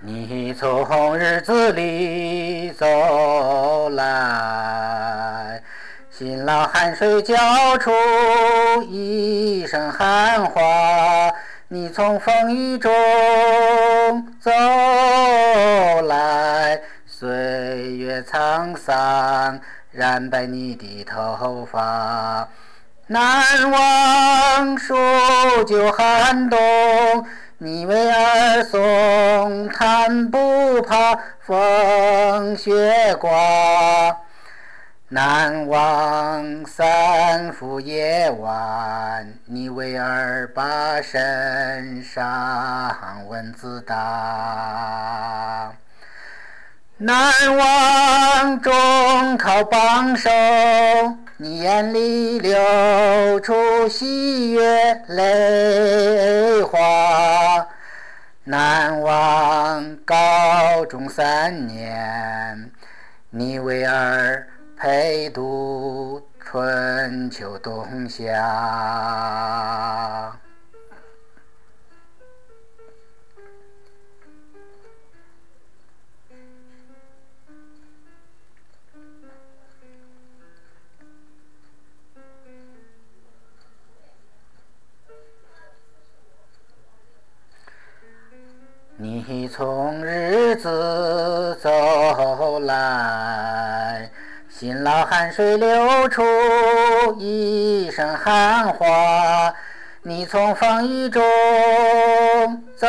你从日子里走来，辛劳汗水浇出一身汗花。你从风雨中走来，岁月沧桑染白你的头发。难忘数九寒冬，你为儿送炭不怕风雪刮。难忘三伏夜晚，你为儿把身上蚊子打。难忘中考榜首，你眼里流出喜悦泪花。难忘高中3年，你为儿陪读春秋冬夏。你从日子走来，辛劳汗水流出一身汗花。你从风雨中走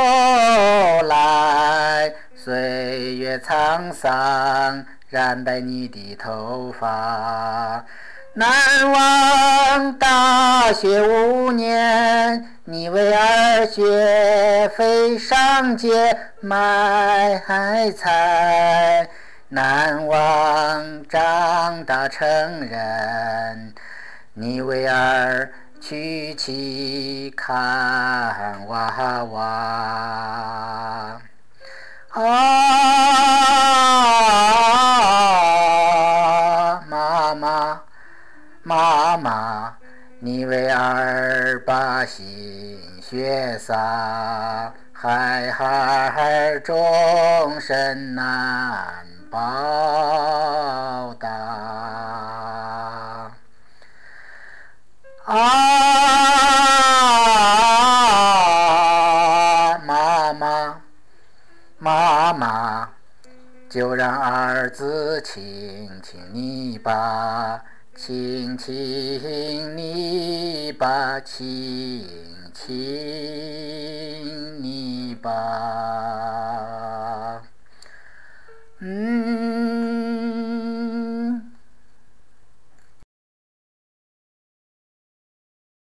来，岁月沧桑染白你的头发。难忘大学5年，你为儿学费上街买菜。难忘长大成人，你为儿娶妻看娃娃。妈妈，你为儿把心血洒，孩儿终身难报答。妈妈，就让儿子亲亲你吧，亲亲你吧，亲亲你吧。